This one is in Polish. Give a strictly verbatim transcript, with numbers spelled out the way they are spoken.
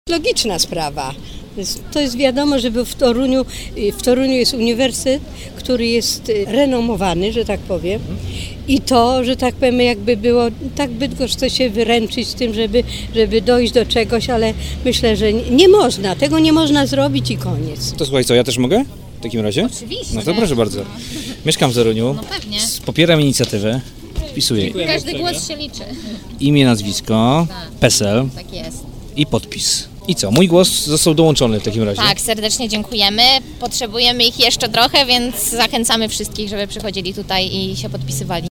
Logiczna sprawa. To jest wiadomo, że w Toruniu, w Toruniu jest uniwersytet, który jest renomowany, że tak powiem. I to, że tak powiem, jakby było, tak Bydgoszcz chce się wyręczyć z tym, żeby, żeby dojść do czegoś, ale myślę, że nie można, tego nie można zrobić i koniec. To słuchaj, co, ja też mogę w takim razie? Oczywiście. No to proszę bardzo. Mieszkam w Toruniu, No pewnie. popieram inicjatywę, wpisuję Każdy głos się liczy. imię, nazwisko, PESEL Tak jest. i podpis. I co, mój głos został dołączony w takim razie? Tak, serdecznie dziękujemy. Potrzebujemy ich jeszcze trochę, więc zachęcamy wszystkich, żeby przychodzili tutaj i się podpisywali.